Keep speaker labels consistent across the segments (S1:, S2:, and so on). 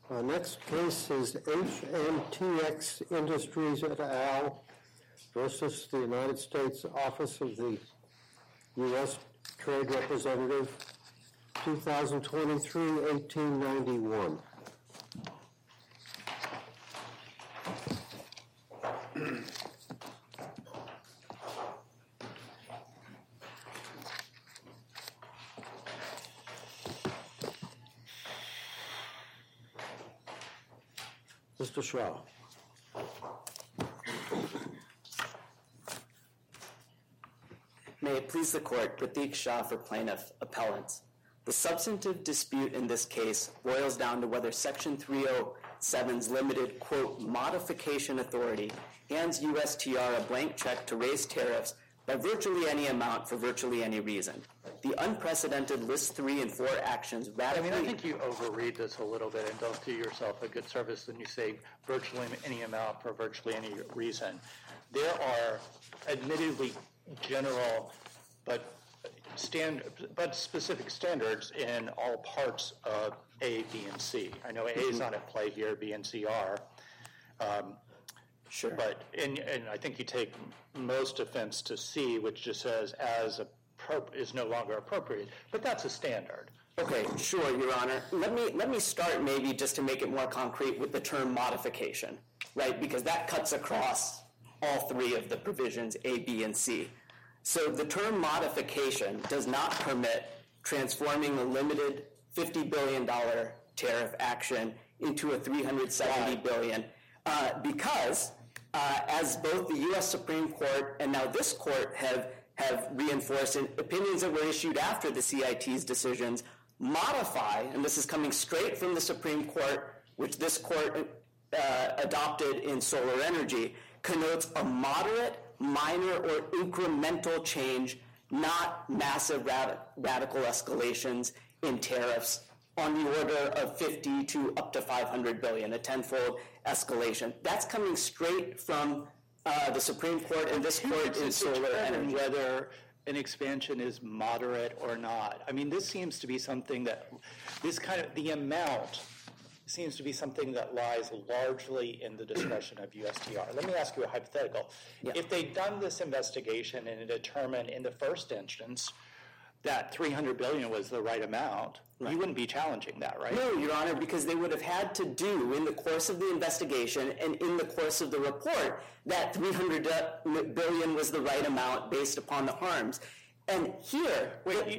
S1: Next case is HMTX Industries et al. Versus the United States Office of the U.S. Trade Representative, 2023-1891. Mr. Shaw.
S2: May it please the Court, Pratik Shah for Plaintiff Appellants. The substantive dispute in this case boils down to whether Section 307's limited, quote, modification authority hands USTR a blank check to raise tariffs by virtually any amount for virtually any reason. The unprecedented List 3 and 4 actions radically...
S3: I think you overread this a little bit and don't do yourself a good service when you say virtually any amount for virtually any reason. There are admittedly general but specific standards in all parts of A, B, and C. I know A is not at play here, B and C are.
S2: Sure.
S3: But and I think you take most offense to C, which just says is no longer appropriate. But that's a standard.
S2: Okay, sure, Your Honor. Let me start maybe just to make it more concrete with the term modification, right? Because that cuts across all three of the provisions A, B, and C. So the term modification does not permit transforming a limited $50 billion tariff action into a $370 billion because as both the U.S. Supreme Court and now this Court have reinforced in opinions that were issued after the CIT's decisions, modify, and this is coming straight from the Supreme Court, which this Court adopted in solar energy, connotes a moderate, minor, or incremental change, not massive radical escalations in tariffs on the order of 50 to up to 500 billion, a tenfold escalation. That's coming straight from the Supreme Court and this Court in solar energy.
S3: Whether an expansion is moderate or not. I mean, this seems to be something that, the amount seems to be something that lies largely in the discretion of USTR. Let me ask you a hypothetical. Yeah. If they'd done this investigation and determined in the first instance that $300 billion was the right amount, right, you wouldn't be challenging that, right?
S2: No, Your Honor, because they would have had to do in the course of the investigation and in the course of the report that $300 billion was the right amount based upon the harms. And here...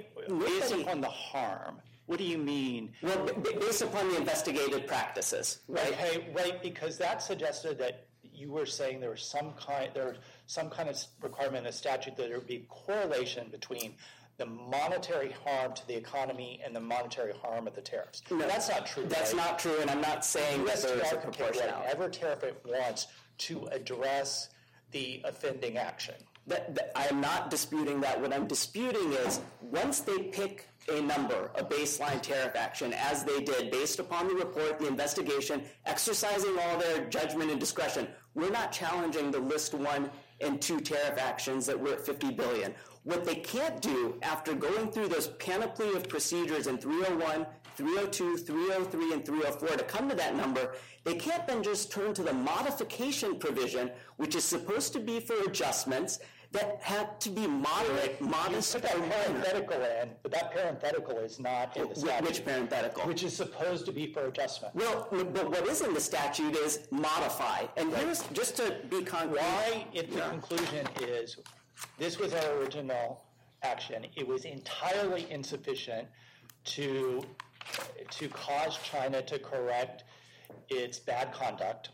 S3: based upon the harm... What do you mean?
S2: Well, based upon the investigative practices, right?
S3: Okay, right, because that suggested that you were saying there was some kind of requirement in the statute that there would be correlation between the monetary harm to the economy and the monetary harm of the tariffs.
S2: No,
S3: that's not true.
S2: That's not true, and I'm not saying that there is a proportionality.
S3: Whatever tariff it wants to address the offending action.
S2: I am not disputing that. What I'm disputing is once they pick a number, a baseline tariff action, as they did, based upon the report, the investigation, exercising all their judgment and discretion, we're not challenging the List 1 and 2 tariff actions that were at $50 billion. What they can't do after going through this panoply of procedures in 301, 302, 303, and 304 to come to that number, they can't then just turn to the modification provision, which is supposed to be for adjustments that have to be moderate, modest.
S3: You put that parenthetical in, but that parenthetical is not in the statute.
S2: Which parenthetical?
S3: Which is supposed to be for adjustment.
S2: Well, but what is in the statute is modify. And here's, just to be concrete.
S3: Why, if the conclusion is this was our original action, it was entirely insufficient to cause China to correct its bad conduct.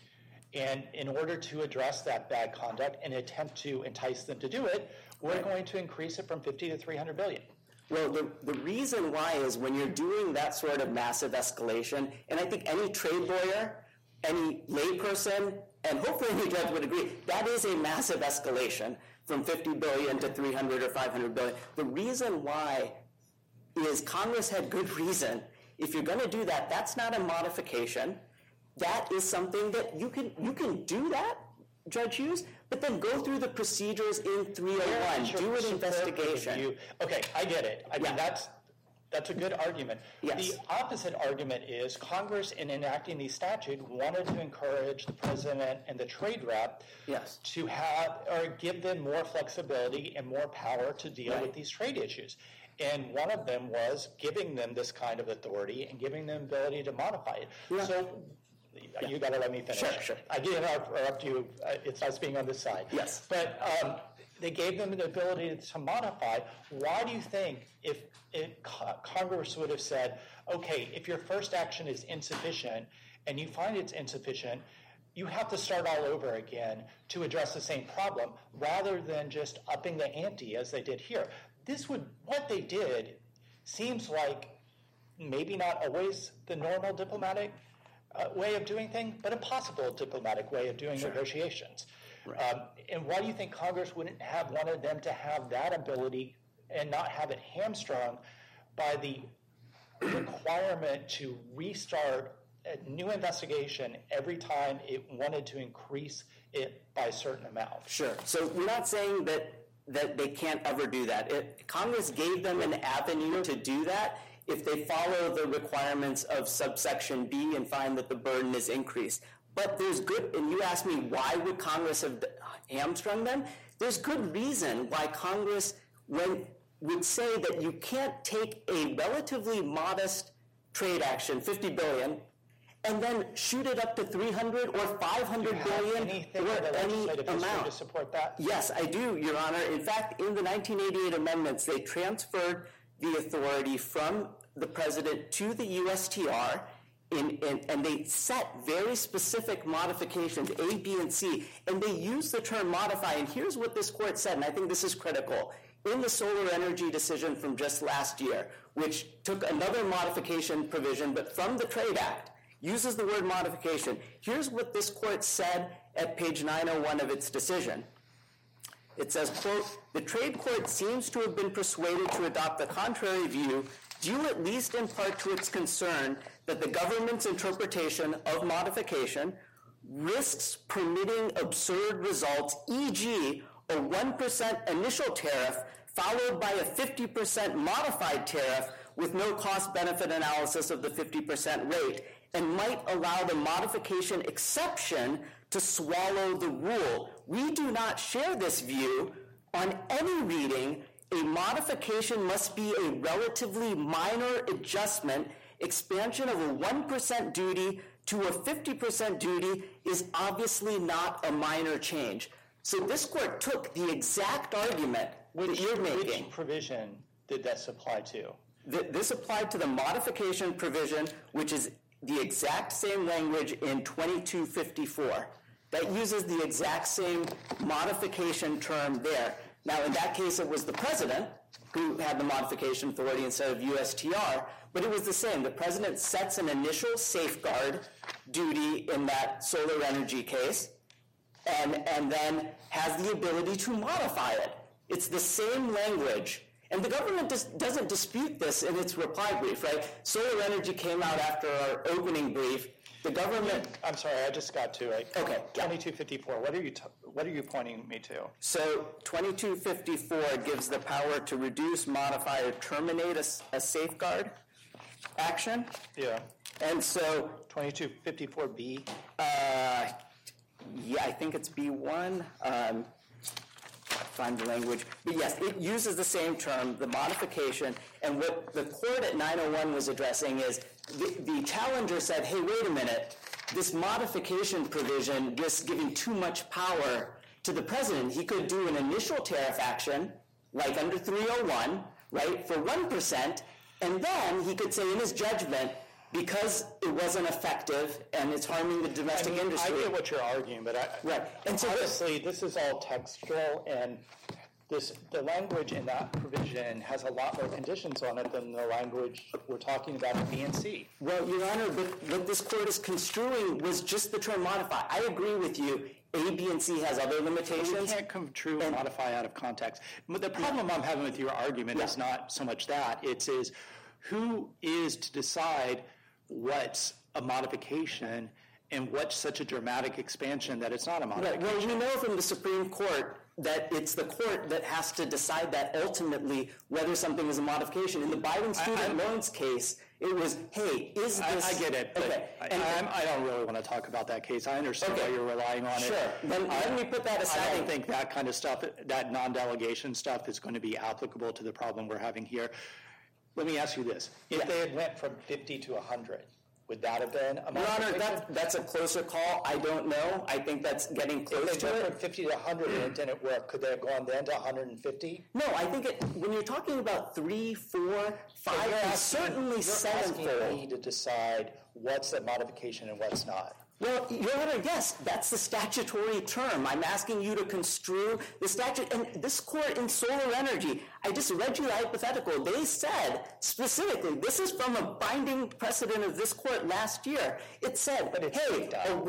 S3: And in order to address that bad conduct and attempt to entice them to do it, we're going to increase it from 50 to 300 billion.
S2: Well, the reason why is when you're doing that sort of massive escalation, and I think any trade lawyer, any layperson, and hopefully any judge would agree, that is a massive escalation from 50 billion to 300 or 500 billion. The reason why is Congress had good reason. If you're going to do that, that's not a modification. That is something that you can do that, Judge Hughes, but then go through the procedures in 301, do an investigation.
S3: Okay, I get it. I mean, That's a good argument.
S2: Yes.
S3: The opposite argument is Congress, in enacting these statutes, wanted to encourage the president and the trade rep to have or give them more flexibility and more power to deal with these trade issues. And one of them was giving them this kind of authority and giving them the ability to modify it. Yeah. So you got to let me finish.
S2: Sure.
S3: I get interrupt you. It's nice being on this side.
S2: Yes.
S3: But they gave them the ability to modify. Why do you think if Congress would have said, okay, if your first action is insufficient and you find it's insufficient, you have to start all over again to address the same problem rather than just upping the ante as they did here? What they did seems like maybe not always the normal diplomatic way of doing things, but a possible diplomatic way of doing negotiations. Right. And why do you think Congress wouldn't have wanted them to have that ability and not have it hamstrung by the requirement to restart a new investigation every time it wanted to increase it by a certain amount?
S2: Sure. So we're not saying that they can't ever do that. Congress gave them an avenue to do that if they follow the requirements of subsection B and find that the burden is increased. But there's good, and you asked me why would Congress have hamstrung them? There's good reason why Congress would say that you can't take a relatively modest trade action, $50 billion, and then shoot it up to $300 or $500 billion or any amount
S3: to support that?
S2: Yes, I do, Your Honor. In fact, in the 1988 amendments, they transferred the authority from the president to the USTR, and they set very specific modifications, A, B, and C, and they use the term modify. And here's what this court said, and I think this is critical. In the solar energy decision from just last year, which took another modification provision, but from the Trade Act, uses the word modification. Here's what this court said at page 901 of its decision. It says, quote, the trade court seems to have been persuaded to adopt the contrary view, due at least in part to its concern that the government's interpretation of modification risks permitting absurd results, e.g., a 1% initial tariff followed by a 50% modified tariff with no cost-benefit analysis of the 50% rate, and might allow the modification exception to swallow the rule. We do not share this view. On any reading, a modification must be a relatively minor adjustment. Expansion of a 1% duty to a 50% duty is obviously not a minor change. So this court took the exact argument that you're making.
S3: Which provision did this apply to?
S2: This applied to the modification provision, which is the exact same language in 2254. That uses the exact same modification term there. Now, in that case, it was the president who had the modification authority instead of USTR, but it was the same. The president sets an initial safeguard duty in that solar energy case, and then has the ability to modify it. It's the same language. And the government doesn't dispute this in its reply brief, right? Solar energy came out after our opening brief. The government...
S3: I'm sorry, I just got to it.
S2: Okay.
S3: 2254, what are you pointing me to?
S2: So 2254 gives the power to reduce, modify, or terminate a safeguard action.
S3: Yeah.
S2: And so...
S3: 2254B?
S2: Yeah, I think it's B1. Find the language. But yes, it uses the same term, the modification, and what the court at 901 was addressing is the challenger said, hey, wait a minute, this modification provision just giving too much power to the president. He could do an initial tariff action, like under 301, right, for 1%, and then he could say in his judgment, because it wasn't effective and it's harming the domestic industry.
S3: I get what you're arguing, but
S2: right.
S3: And so honestly, this is all textual, and the language in that provision has a lot more conditions on it than the language we're talking about in B and C.
S2: Well, Your Honor, what this court is construing was just the term modify. I agree with you. A, B, and C has other limitations.
S3: We can't construe and modify out of context. But the problem I'm having with your argument is not so much that. It is who is to decide what's a modification and what's such a dramatic expansion that it's not a modification.
S2: Well, you know from the Supreme Court that it's the court that has to decide that ultimately whether something is a modification. In the Biden student loans case, it was, hey, is this...
S3: I get it, but
S2: okay.
S3: I don't really want to talk about that case. I understand why you're relying on it.
S2: Sure. Then let me put that aside.
S3: I don't think that kind of stuff, that non-delegation stuff, is going to be applicable to the problem we're having here. Let me ask you this. If they had went from 50 to 100, would that have been a modification?
S2: Your Honor, that's a closer call. I don't know. I think that's getting close
S3: if they
S2: to
S3: went
S2: it.
S3: from 50 to 100 and it didn't work, could they have gone then to 150?
S2: No, I think when you're talking about 3, 4, 5, and certainly sevenfold.
S3: You're asking me to decide what's a modification and what's not.
S2: Well, Your Honor, yes, that's the statutory term. I'm asking you to construe the statute. And this court in Solar Energy, I just read you the hypothetical. They said specifically, this is from a binding precedent of this court last year. It said,
S3: but it's
S2: hey,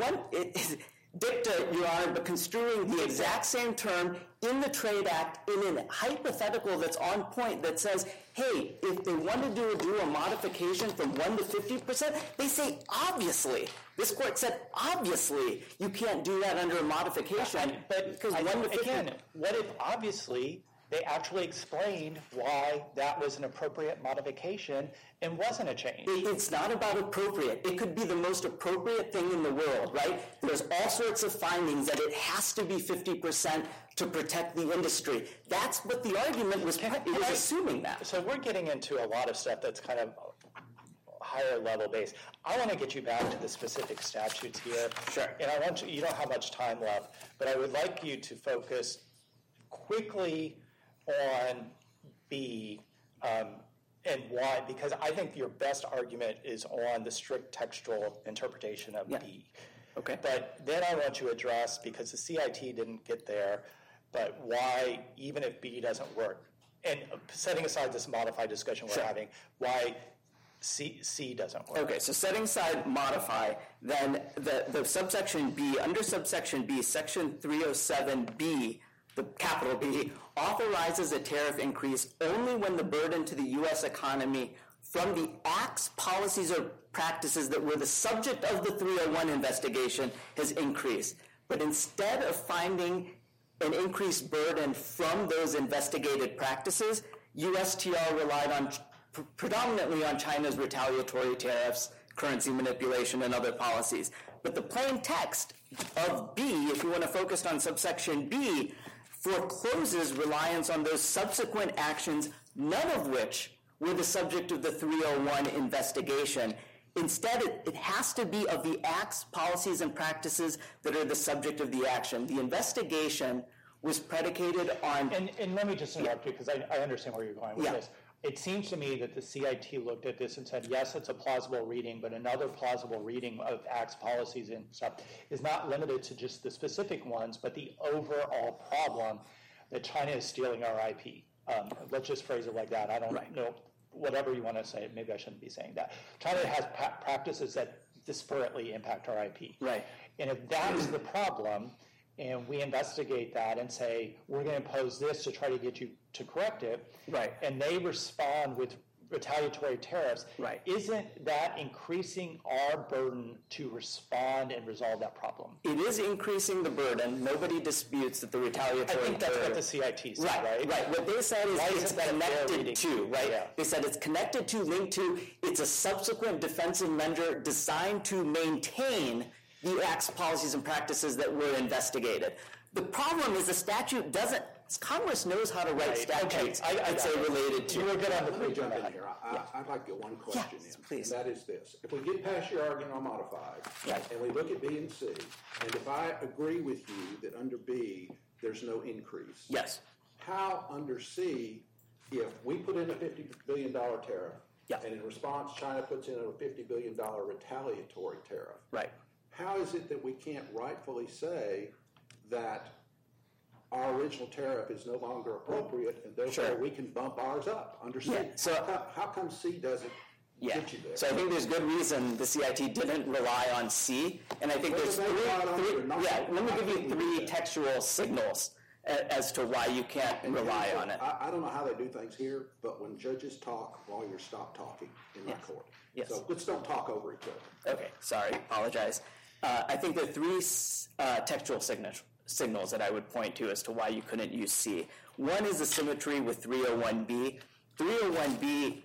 S2: dicta, Your Honor, but construing the exact same term in the Trade Act in a hypothetical that's on point that says, hey, if they wanted to do a modification from 1 to 50%, they say, obviously. This court said, obviously, you can't do that under a modification.
S3: But
S2: because 1 to 50.
S3: Again, what if obviously they actually explained why that was an appropriate modification and wasn't a change?
S2: It's not about appropriate. It could be the most appropriate thing in the world, right? There's all sorts of findings that it has to be 50% to protect the industry. That's what the argument was. It was assuming that.
S3: So we're getting into a lot of stuff that's kind of higher level based. I want to get you back to the specific statutes here.
S2: Sure.
S3: And I want you don't have much time left, but I would like you to focus quickly on B and why, because I think your best argument is on the strict textual interpretation of B.
S2: Okay.
S3: But then I want you to address, because the CIT didn't get there, but why, even if B doesn't work, and setting aside this modified discussion we're having, why C doesn't work.
S2: Okay, so setting aside modify, then the subsection B, under subsection B, section 307B, the capital B, authorizes a tariff increase only when the burden to the U.S. economy from the acts, policies, or practices that were the subject of the 301 investigation has increased. But instead of finding an increased burden from those investigated practices, USTR relied on predominantly on China's retaliatory tariffs, currency manipulation, and other policies. But the plain text of B, if you want to focus on subsection B, forecloses reliance on those subsequent actions, none of which were the subject of the 301 investigation. Instead, it has to be of the acts, policies, and practices that are the subject of the action. The investigation was predicated on...
S3: And let me just interrupt you, because I understand where you're going with this. It seems to me that the CIT looked at this and said, yes, it's a plausible reading, but another plausible reading of acts, policies, and stuff is not limited to just the specific ones, but the overall problem that China is stealing our IP. Let's just phrase it like that. I don't know, whatever you want to say, maybe I shouldn't be saying that. China has practices that disparately impact our IP.
S2: Right.
S3: And if that's the problem, and we investigate that and say, we're going to impose this to try to get you to correct it, and they respond with retaliatory tariffs, isn't that increasing our burden to respond and resolve that problem?
S2: It is increasing the burden. Nobody disputes that the retaliatory
S3: I think that's what the CIT said, right?
S2: Right. What they said is it's connected to, right? Yeah. They said it's connected to, linked to, it's a subsequent defensive measure designed to maintain the acts, policies, and practices that were investigated. The problem is the statute doesn't, Congress knows how to write statutes, I'd say, related to.
S3: You were good on the
S4: Let me jump in here. I'd like to get one question in.
S2: Please.
S4: And that is this. If we get past your argument on modified, and we look at B and C, and if I agree with you that under B there's no increase, how under C, if we put in a $50 billion tariff, and in response China puts in a $50 billion retaliatory tariff, how is it that we can't rightfully say that our original tariff is no longer appropriate, and therefore we can bump ours up under C? So how come C doesn't get you there?
S2: So I think there's good reason the CIT didn't rely on C, and I think there's three. Let me give you three textual signals as to why you can't rely on it.
S4: I don't know how they do things here, but when judges talk, lawyers stop talking in my court. So let's don't talk over each other.
S2: Okay, sorry, apologize. I think there are three textual signals that I would point to as to why you couldn't use C. One is the symmetry with 301B. 301B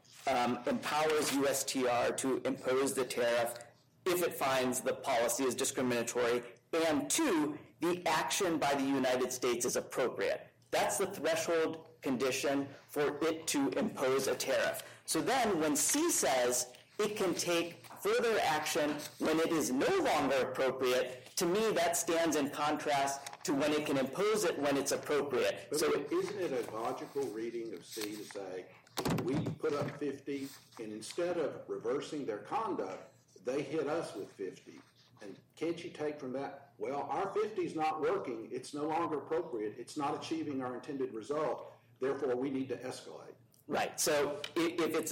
S2: empowers USTR to impose the tariff if it finds the policy is discriminatory, and two, the action by the United States is appropriate. That's the threshold condition for it to impose a tariff. So then when C says it can take further action when it is no longer appropriate, to me that stands in contrast to when it can impose it when it's appropriate.
S4: But isn't it a logical reading of C to say, we put up 50, and instead of reversing their conduct, they hit us with 50. And can't you take from that, well, our 50 is not working, it's no longer appropriate, it's not achieving our intended result, therefore we need to escalate.
S2: Right. So if it's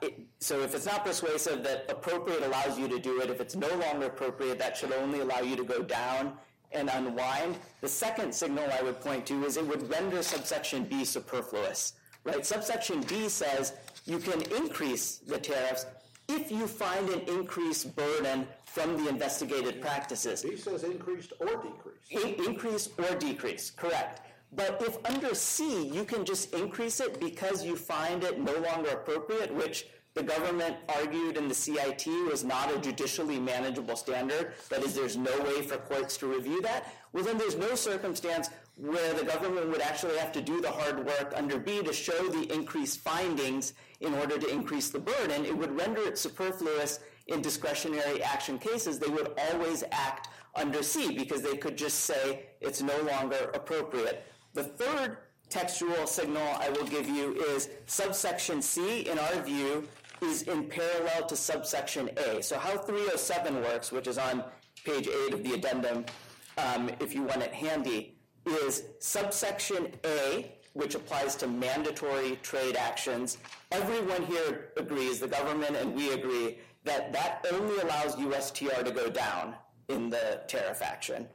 S2: not persuasive that appropriate allows you to do it, if it's no longer appropriate, that should only allow you to go down and unwind. The second signal I would point to is it would render subsection B superfluous. Right? Subsection B says you can increase the tariffs if you find an increased burden from the investigated practices.
S4: B says increased or decreased.
S2: Increase or decrease, correct. But if under C you can just increase it because you find it no longer appropriate, which the government argued in the CIT was not a judicially manageable standard, that is, there's no way for courts to review that, well then there's no circumstance where the government would actually have to do the hard work under B to show the increased findings in order to increase the burden. It would render it superfluous in discretionary action cases. They would always act under C because they could just say it's no longer appropriate. The third textual signal I will give you is subsection C, in our view, is in parallel to subsection A. So how 307 works, which is on page 8 of the addendum, if you want it handy, is subsection A, which applies to mandatory trade actions. Everyone here agrees, the government and we agree, that that only allows USTR to go down in the tariff action.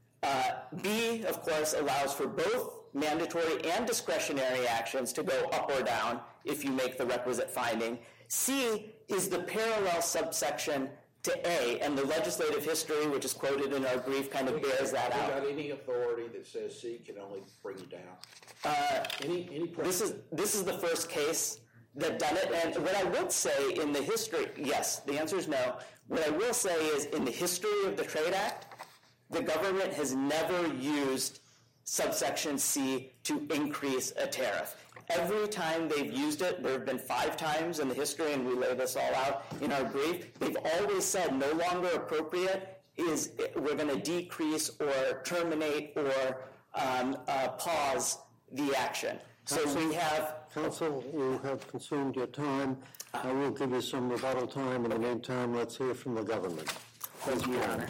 S2: B, of course, allows for both mandatory and discretionary actions to go up or down if you make the requisite finding. C is the parallel subsection to A, and the legislative history, which is quoted in our brief, kind of bears that out.
S4: Have you got any authority that says C can only bring you down? Any
S2: this is the first case that done it, and what I would say in the history, yes, the answer is no. What I will say is in the history of the Trade Act, the government has never used subsection C to increase a tariff. Every time they've used it, there have been 5 times in the history, and we lay this all out in our brief, they've always said no longer appropriate is we're going to decrease or terminate or pause the action. So we have...
S1: Counsel, you have consumed your time. I will give you some rebuttal time. In the meantime, let's hear from the government.
S2: Thank you, Your Honor.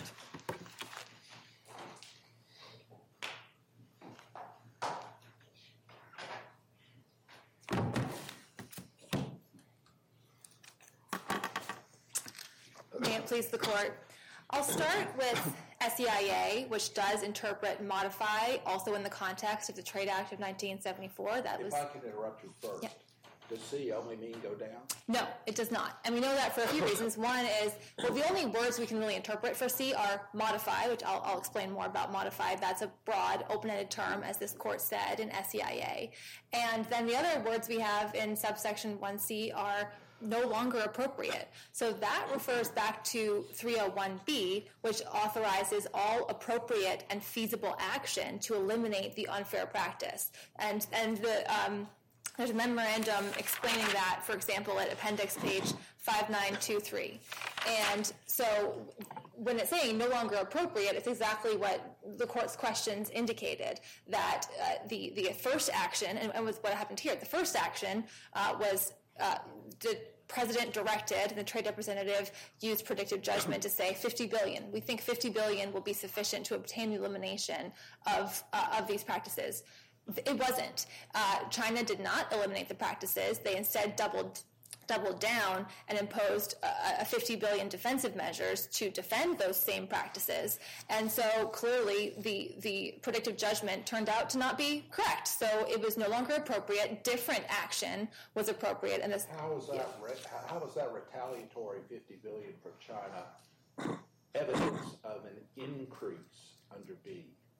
S5: May it please the court. I'll start with SEIA, which does interpret modify, also in the context of the Trade Act of 1974.
S4: If I can interrupt you first. Yeah. Does C only mean go down?
S5: No, it does not. And we know that for a few reasons. One is, well, the only words we can really interpret for C are modify, which I'll explain more about modify. That's a broad, open-ended term, as this court said in SEIA. And then the other words we have in subsection 1C are no longer appropriate. So that refers back to 301B, which authorizes all appropriate and feasible action to eliminate the unfair practice. And there's a memorandum explaining that, for example, at appendix page 5923. And so when it's saying no longer appropriate, it's exactly what the court's questions indicated, that the first action, and was what happened here, the first action was the president directed, and the trade representative used predictive judgment to say $50 billion. We think $50 billion will be sufficient to obtain the elimination of these practices. It wasn't. China did not eliminate the practices. They instead doubled down and imposed a $50 billion defensive measures to defend those same practices. And so clearly the predictive judgment turned out to not be correct. So it was no longer appropriate. Different action was appropriate. And this,
S4: how was that retaliatory $50 billion from China evidence of an increase under B?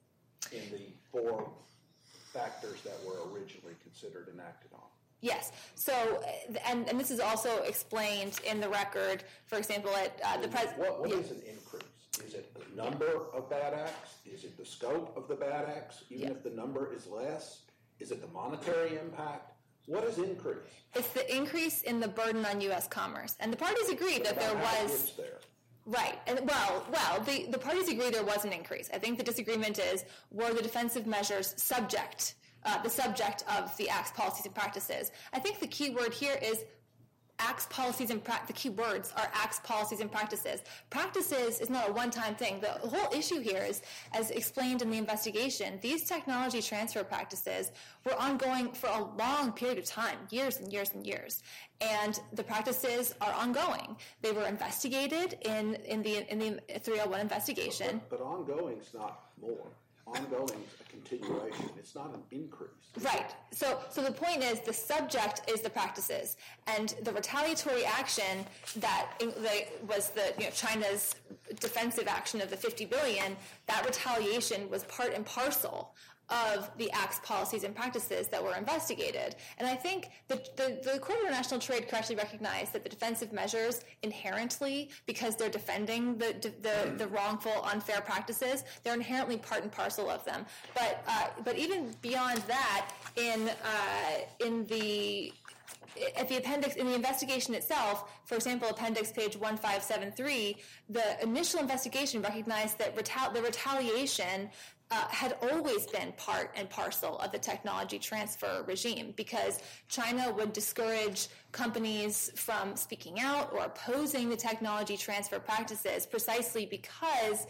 S4: in the 4 factors that were originally considered and acted on.
S5: Yes. So, and this is also explained in the record, for example, at the president.
S4: What is an increase? Is it the number of bad acts? Is it the scope of the bad acts? Even if the number is less? Is it the monetary impact? What is increase?
S5: It's the increase in the burden on U.S. commerce. And the parties agreed that there was...
S4: there.
S5: Right. And the parties agree there was an increase. I think the disagreement is, were the defensive measures the subject of the Act's policies and practices? I think the key word here is Act's policies and the key words are Act's policies and practices. Practices is not a one-time thing. The whole issue here is, as explained in the investigation, these technology transfer practices were ongoing for a long period of time, years and years and years. And the practices are ongoing. They were investigated in the 301 investigation.
S4: But ongoing is not more. Ongoing is a continuation. It's not an increase.
S5: Right. So the point is, the subject is the practices, and the retaliatory action that was China's defensive action of the $50 billion. That retaliation was part and parcel of the Act's policies and practices that were investigated. And I think the Court of International Trade correctly recognized that the defensive measures inherently, because they're defending the wrongful, unfair practices, they're inherently part and parcel of them. But even beyond that, in the appendix, in the investigation itself, for example, appendix page 1573, the initial investigation recognized that the retaliation had always been part and parcel of the technology transfer regime, because China would discourage companies from speaking out or opposing the technology transfer practices precisely because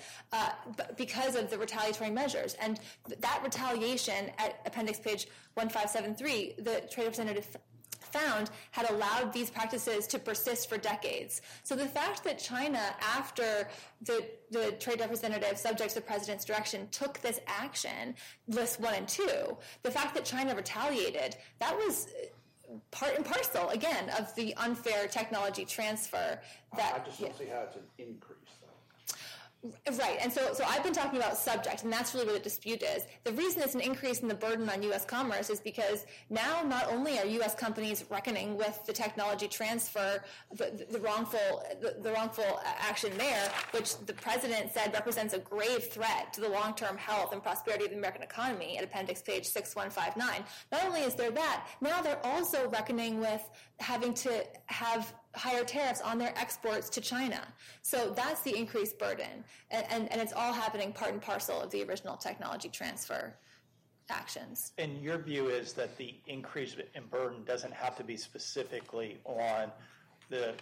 S5: of the retaliatory measures. And that retaliation at appendix page 1573, the trade representative found, had allowed these practices to persist for decades. So the fact that China, after the trade representative, subject to the president's direction, took this action, lists 1 and 2, the fact that China retaliated, that was part and parcel, again, of the unfair technology transfer.
S4: I just don't see how it's an increase, though.
S5: Right, and so I've been talking about subject, and that's really where the dispute is. The reason it's an increase in the burden on U.S. commerce is because now not only are U.S. companies reckoning with the technology transfer, the wrongful action there, which the president said represents a grave threat to the long-term health and prosperity of the American economy at appendix page 6159. Not only is there that, now they're also reckoning with having to have higher tariffs on their exports to China. So that's the increased burden. And it's all happening part and parcel of the original technology transfer actions.
S3: And your view is that the increase in burden doesn't have to be specifically on the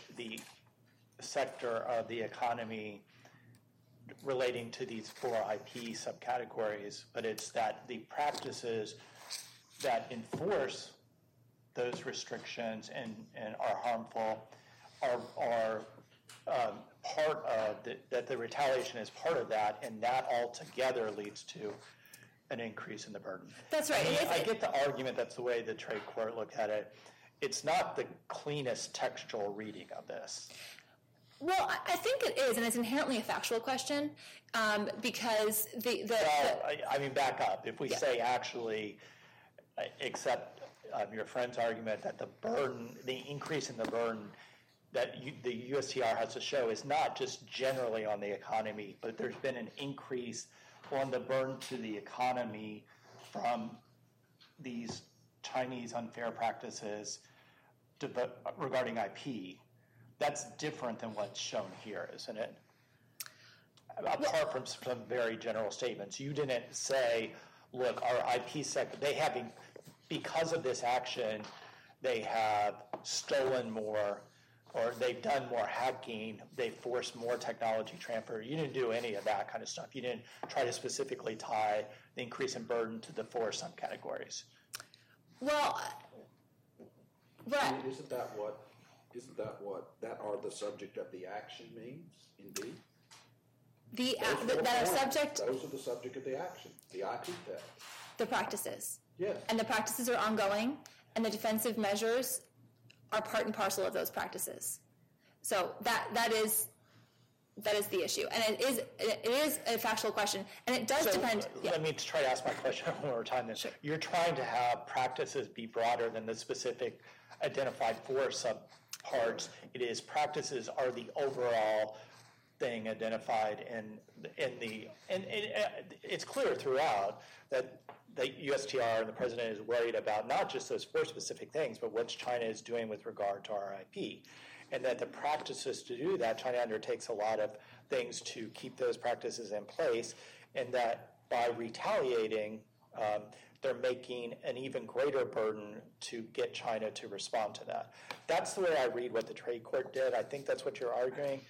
S3: sector of the economy relating to these 4 IP subcategories, but it's that the practices that enforce those restrictions and are harmful are part of that the retaliation is part of that, and that altogether leads to an increase in the burden.
S5: That's right.
S3: I get the argument that's the way the trade court looked at it. It's not the cleanest textual reading of this.
S5: Well, I think it is, and it's inherently a factual question because
S3: back up. If we say actually, accept your friend's argument that the increase in the burden that the USTR has to show is not just generally on the economy, but there's been an increase on the burden to the economy from these Chinese unfair practices regarding IP. That's different than what's shown here, isn't it? Apart from some very general statements. You didn't say, look, our IP sector, because of this action, they have stolen more, or they've done more hacking, they've forced more technology transfer. You didn't do any of that kind of stuff. You didn't try to specifically tie the increase in burden to the 4 subcategories.
S5: Well,
S4: right. Isn't that what that are the subject of the action means, indeed?
S5: That are subject...
S4: Those are the subject of the action, the IP theft.
S5: The practices.
S4: Yes.
S5: And the practices are ongoing, and the defensive measures are part and parcel of those practices. So that is That is the issue, and it is a factual question, and it does depend.
S3: Let me try to ask my question one more time. Then, sure. You're trying to have practices be broader than the specific identified four subparts. It is practices are the overall thing identified and it's clear throughout that the USTR and the president is worried about not just those four specific things, but what China is doing with regard to our IP. And that the practices to do that, China undertakes a lot of things to keep those practices in place, and that by retaliating, they're making an even greater burden to get China to respond to that. That's the way I read what the trade court did. I think that's what you're arguing.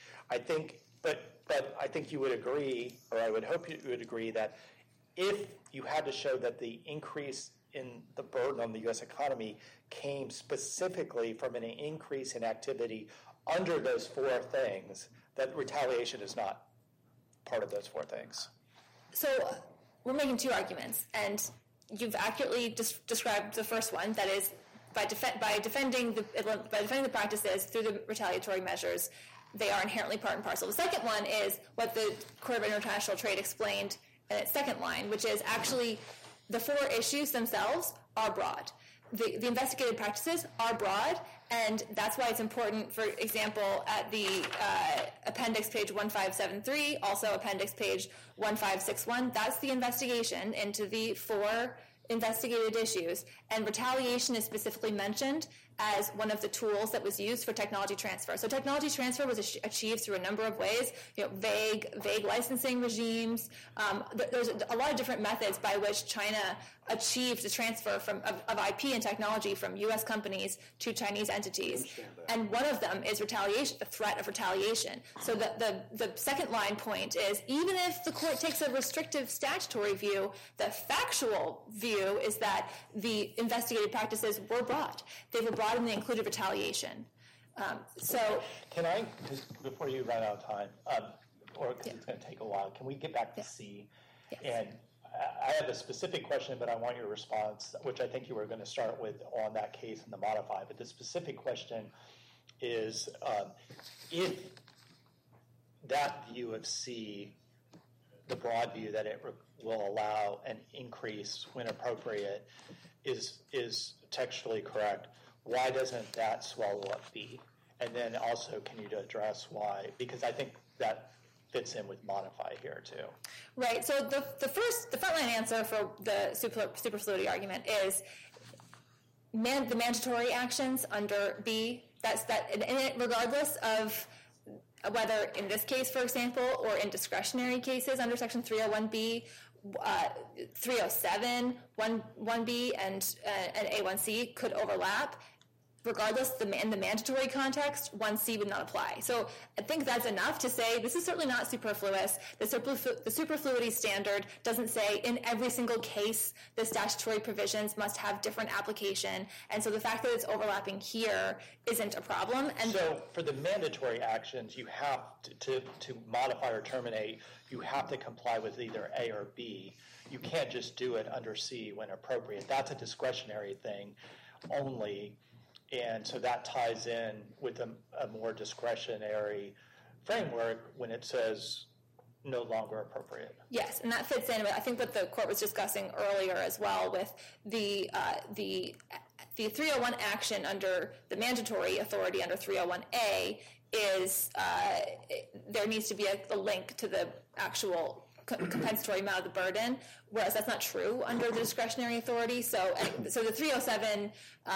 S3: But I think you would agree, or I would hope you would agree, that if you had to show that the increase in the burden on the U.S. economy came specifically from an increase in activity under those four things, that retaliation is not part of those four things.
S5: So we're making two arguments, and you've accurately described the first one, that is, by defending the practices through the retaliatory measures, they are inherently part and parcel. The second one is what the Court of International Trade explained in its second line, which is actually the four issues themselves are broad. The investigated practices are broad, and that's why it's important, for example, at the appendix page 1573, also appendix page 1561, that's the investigation into the four investigated issues, and retaliation is specifically mentioned as one of the tools that was used for technology transfer. So technology transfer was achieved through a number of ways, vague licensing regimes. There's a lot of different methods by which China achieved the transfer of IP and technology from U.S. companies to Chinese entities. And one of them is retaliation, the threat of retaliation. So the second line point is, even if the court takes a restrictive statutory view, the factual view is that the investigated practices were broad. They were broad and they included retaliation.
S3: Can I, just before you run out of time, or because it's going to take a while, can we get back to C? Yes. And I have a specific question, but I want your response, which I think you were going to start with on that case in the modify. But the specific question is, if that view of C, the broad view that it will allow an increase when appropriate, is textually correct, why doesn't that swallow up B? And then also, can you address why? Because I think that fits in with modify here too.
S5: Right. So the frontline answer for the superfluity argument is the mandatory actions under B. That's that, and regardless of whether in this case, for example, or in discretionary cases under Section 301B, 307, 1B, and A1C could overlap. Regardless, in the mandatory context, 1C would not apply. So I think that's enough to say this is certainly not superfluous. The superfluity standard doesn't say in every single case the statutory provisions must have different application. And so the fact that it's overlapping here isn't a problem. And
S3: so for the mandatory actions, you have to modify or terminate, you have to comply with either A or B. You can't just do it under C when appropriate. That's a discretionary thing only. And so that ties in with a more discretionary framework when it says no longer appropriate.
S5: Yes, and that fits in. I think what the court was discussing earlier as well with the 301 action under the mandatory authority under 301A is there needs to be a link to the actual compensatory amount of the burden, whereas that's not true under the discretionary authority. So the 307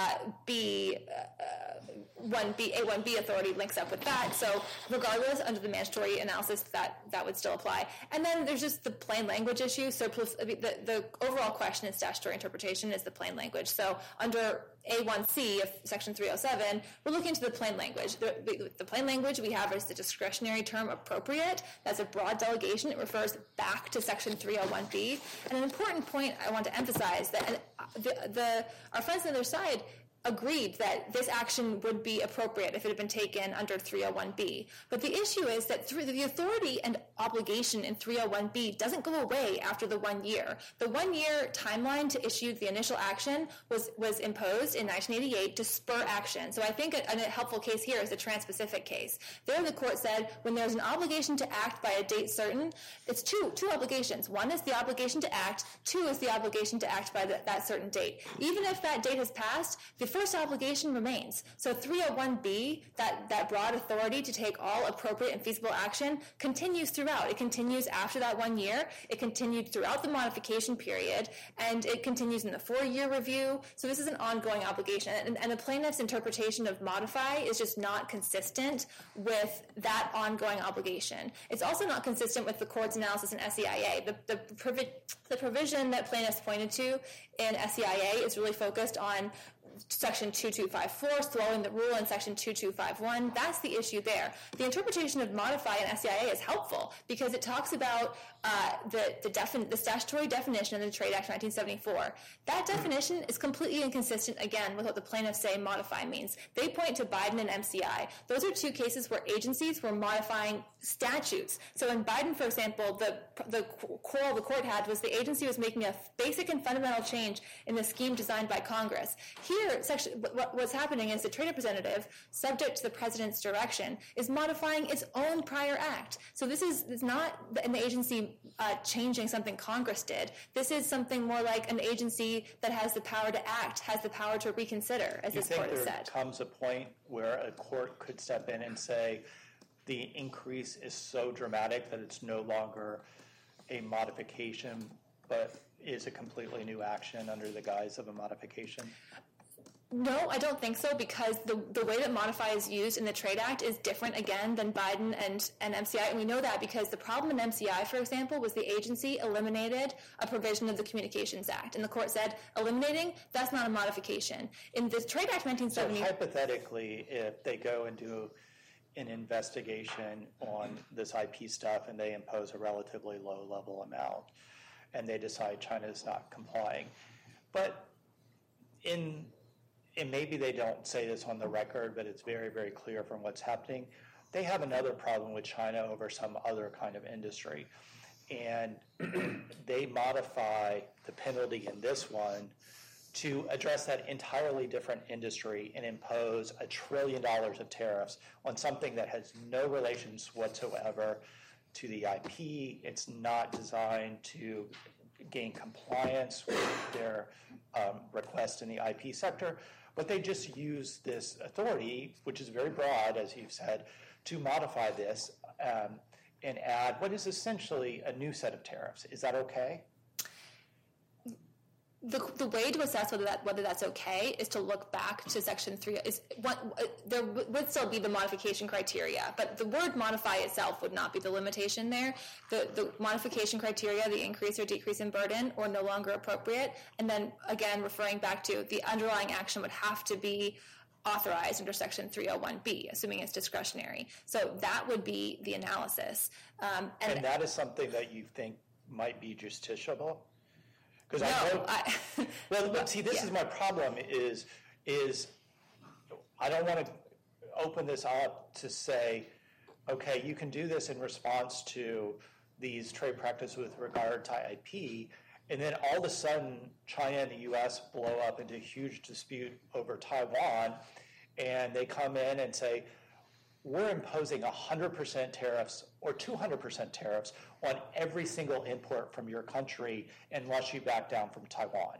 S5: A1B authority links up with that. So regardless, under the mandatory analysis, that would still apply. And then there's just the plain language issue. So the overall question in statutory interpretation is the plain language. So under A1C of Section 307, we're looking to the plain language. The plain language we have is the discretionary term appropriate. That's a broad delegation. It refers back to Section 301B. And an important point I want to emphasize that our friends on the other side agreed that this action would be appropriate if it had been taken under 301B. But the issue is that the authority and obligation in 301B doesn't go away after the 1 year. The 1 year timeline to issue the initial action was imposed in 1988 to spur action. So I think a helpful case here is the Trans-Pacific case. There the court said when there's an obligation to act by a date certain, it's two obligations. One is the obligation to act. Two is the obligation to act by that certain date. Even if that date has passed, the first obligation remains. So 301B, that broad authority to take all appropriate and feasible action, continues throughout. It continues after that 1 year. It continued throughout the modification period, and it continues in the 4-year review. So this is an ongoing obligation. And the plaintiff's interpretation of modify is just not consistent with that ongoing obligation. It's also not consistent with the court's analysis in SEIA. The provision that plaintiffs pointed to in SEIA is really focused on Section 2254, swallowing the rule in Section 2251. That's the issue there. The interpretation of modify in SEIA is helpful because it talks about the statutory definition of the Trade Act 1974. That definition is completely inconsistent, again, with what the plaintiffs say modify means. They point to Biden and MCI. Those are two cases where agencies were modifying statutes. So in Biden, for example, the quarrel the court had was the agency was making a basic and fundamental change in the scheme designed by Congress. Here, what's happening is the trade representative, subject to the president's direction, is modifying its own prior act. So this is not an agency changing something Congress did. This is something more like an agency that has the power to act, has the power to reconsider, as this court has said.
S3: Do you think there comes a point where a court could step in and say the increase is so dramatic that it's no longer a modification, but is a completely new action under the guise of a modification?
S5: No, I don't think so, because the way that modify is used in the Trade Act is different, again, than Biden and MCI. And we know that because the problem in MCI, for example, was the agency eliminated a provision of the Communications Act. And the court said, eliminating, that's not a modification. In the Trade Act 1970...
S3: So hypothetically, if they go and do an investigation on this IP stuff and they impose a relatively low-level amount and they decide China is not complying, but and maybe they don't say this on the record, but it's very, very clear from what's happening, they have another problem with China over some other kind of industry. And they modify the penalty in this one to address that entirely different industry and impose $1 trillion of tariffs on something that has no relations whatsoever to the IP. It's not designed to gain compliance with their request in the IP sector, but they just use this authority, which is very broad, as you've said, to modify this and add what is essentially a new set of tariffs. Is that okay?
S5: The way to assess whether that's okay is to look back to Section 3. There would still be the modification criteria, but the word modify itself would not be the limitation there. The modification criteria, the increase or decrease in burden, or no longer appropriate, and then, again, referring back to the underlying action would have to be authorized under Section 301B, assuming it's discretionary. So that would be the analysis.
S3: And that is something that you think might be justiciable? Because this is my problem is I don't want to open this up to say, okay, you can do this in response to these trade practices with regard to IP, and then all of a sudden China and the U.S. blow up into a huge dispute over Taiwan, and they come in and say, we're imposing 100% tariffs or 200% tariffs on every single import from your country unless you back down from Taiwan.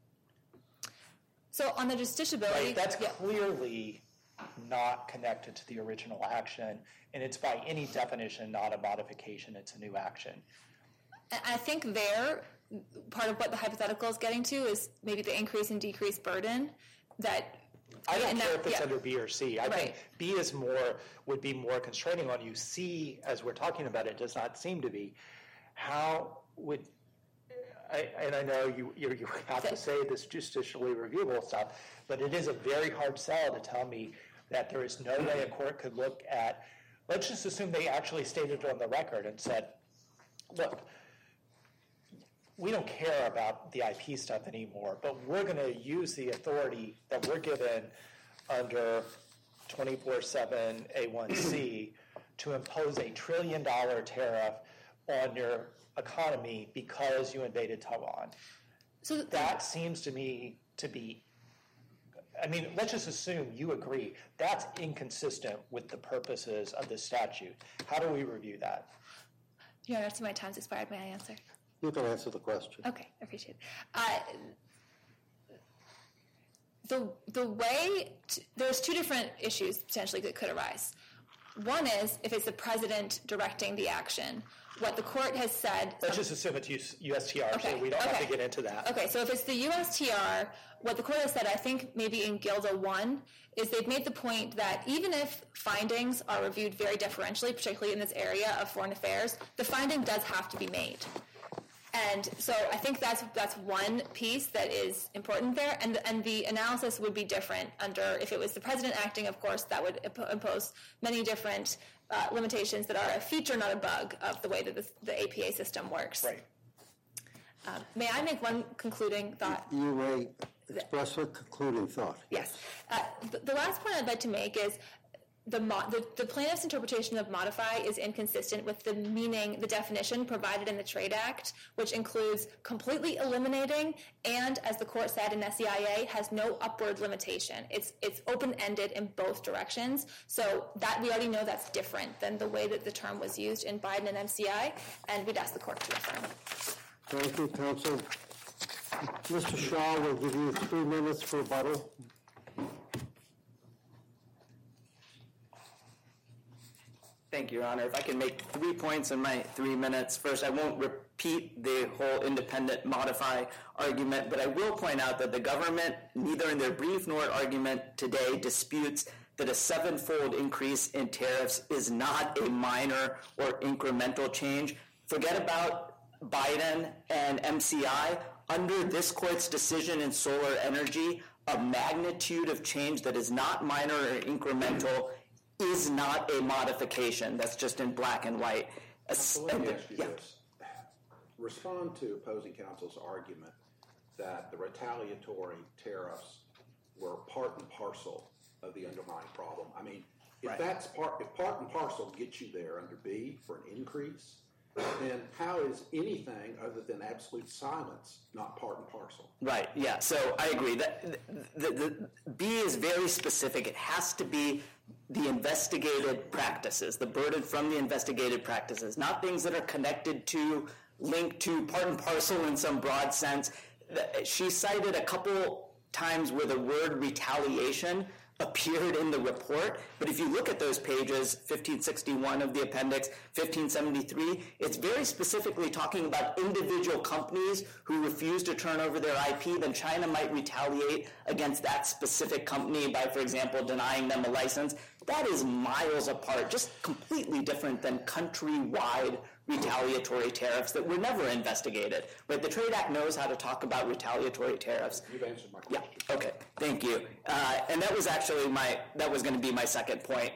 S5: So on the justiciability...
S3: Right? That's clearly not connected to the original action, and it's by any definition not a modification, it's a new action.
S5: I think part of what the hypothetical is getting to is maybe the increase and decrease burden that...
S3: I don't care if it's under B or C. I think B would be more constraining on you. C, as we're talking about it, does not seem to be. How would, and I know you have to say this justicially reviewable stuff, but it is a very hard sell to tell me that there is no way a court could look at, let's just assume they actually stated it on the record and said, look, we don't care about the IP stuff anymore, but we're going to use the authority that we're given under 24/7 A1C to impose $1 trillion tariff on your economy because you invaded Taiwan. So that seems to me to be, I mean, let's just assume you agree. That's inconsistent with the purposes of the statute. How do we review that?
S5: Your Honor, my time's expired. May I answer?
S1: You can answer the question.
S5: Okay, I appreciate it. There's two different issues potentially that could arise. One is if it's the president directing the action. What the court has said...
S3: Let's just assume it's USTR, okay, so we don't have to get into that.
S5: Okay, so if it's the USTR, what the court has said, I think maybe in Gilda 1, is they've made the point that even if findings are reviewed very deferentially, particularly in this area of foreign affairs, the finding does have to be made. And so I think that's one piece that is important there, and the analysis would be different under, if it was the president acting, of course, that would impose many different limitations that are a feature, not a bug, of the way that the APA system works.
S3: Right.
S5: May I make one concluding thought?
S1: You may express a concluding thought.
S5: Yes. The last point I'd like to make is the plaintiff's interpretation of modify is inconsistent with the meaning, the definition provided in the Trade Act, which includes completely eliminating and, as the court said in SEIA, has no upward limitation. It's open-ended in both directions. So that we already know that's different than the way that the term was used in Biden and MCI, and we'd ask the court to affirm.
S1: Thank you, counsel. Mr. Shaw will give you 3 minutes for rebuttal.
S2: Thank you, Your Honor. If I can make 3 points in my 3 minutes. First, I won't repeat the whole independent modify argument, but I will point out that the government, neither in their brief nor argument today, disputes that a 7-fold increase in tariffs is not a minor or incremental change. Forget about Biden and MCI. Under this court's decision in solar energy, a magnitude of change that is not minor or incremental is not a modification. That's just in black and white.
S4: So let me ask you this. Respond to opposing counsel's argument that the retaliatory tariffs were part and parcel of the underlying problem. I mean, if part and parcel gets you there under B for an increase, then how is anything other than absolute silence not part and parcel?
S2: Right, yeah, so I agree. The B is very specific. It has to be the investigated practices, the burden from the investigated practices, not things that are connected to, linked to, part and parcel in some broad sense. She cited a couple times where the word retaliation appeared in the report, but if you look at those pages, 1561 of the appendix, 1573, it's very specifically talking about individual companies who refuse to turn over their IP. Then China might retaliate against that specific company by, for example, denying them a license. That is miles apart, just completely different than countrywide retaliatory tariffs that were never investigated. Right? The Trade Act knows how to talk about retaliatory tariffs.
S4: You've answered my question.
S2: Yeah. Okay. Thank you. And that was actually that was going to be my second point.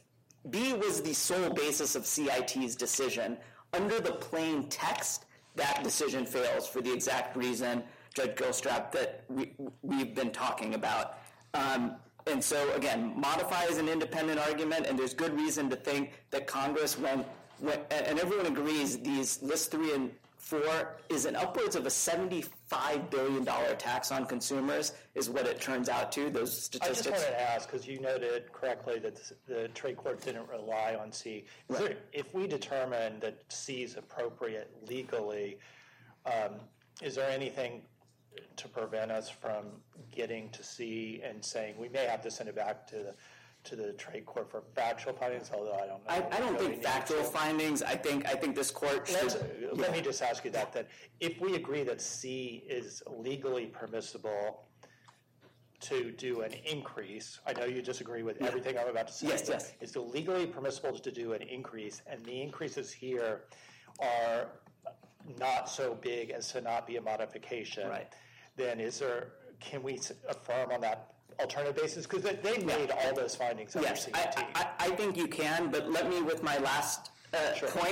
S2: B was the sole basis of CIT's decision. Under the plain text, that decision fails for the exact reason, Judge Gilstrap, that we've been talking about. And so, again, modify is an independent argument, and there's good reason to think that Congress, and everyone agrees, these lists 3 and 4 is an upwards of a $75 billion tax on consumers, is what it turns out to, those statistics.
S3: I just wanted to ask, because you noted correctly that the trade court didn't rely on C. Right. If we determine that C is appropriate legally, is there anything to prevent us from getting to C and saying we may have to send it back to the trade court for factual findings, although I don't know.
S2: I don't think factual findings. I think this court should.
S3: Let me just ask you that if we agree that C is legally permissible to do an increase, I know you disagree with everything I'm about to say.
S2: Yes.
S3: It's legally permissible to do an increase, and the increases here are not so big as to not be a modification.
S2: Right.
S3: Then can we affirm on that alternative basis? Because they made all those findings under CIT.
S2: I think you can, but let me, with my last point,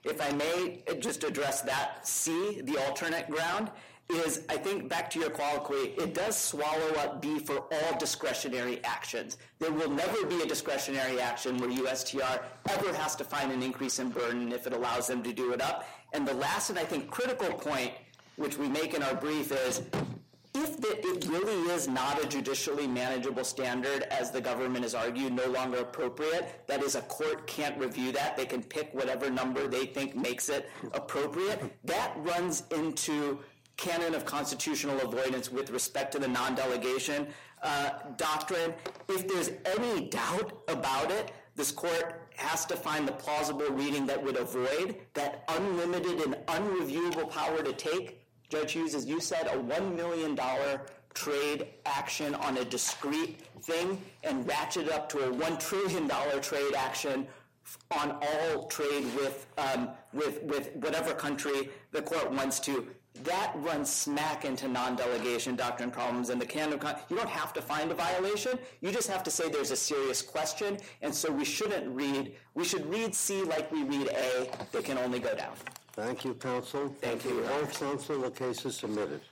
S2: if I may just address that C, the alternate ground, is I think back to your colloquy, it does swallow up B for all discretionary actions. There will never be a discretionary action where USTR ever has to find an increase in burden if it allows them to do it up. And the last and I think critical point, which we make in our brief, is if it really is not a judicially manageable standard, as the government has argued, no longer appropriate, that is, a court can't review that. They can pick whatever number they think makes it appropriate. That runs into canon of constitutional avoidance with respect to the non-delegation doctrine. If there's any doubt about it, this court has to find the plausible reading that would avoid that unlimited and unreviewable power to take, Judge Hughes, as you said, a $1 million trade action on a discrete thing and ratchet it up to a $1 trillion trade action on all trade with whatever country the court wants to. That runs smack into non-delegation doctrine problems. And the canon of you don't have to find a violation. You just have to say there's a serious question. And so we should read C like we read A. They can only go down.
S1: Thank you, counsel.
S2: Thank you.
S1: Both counsel, the case is submitted.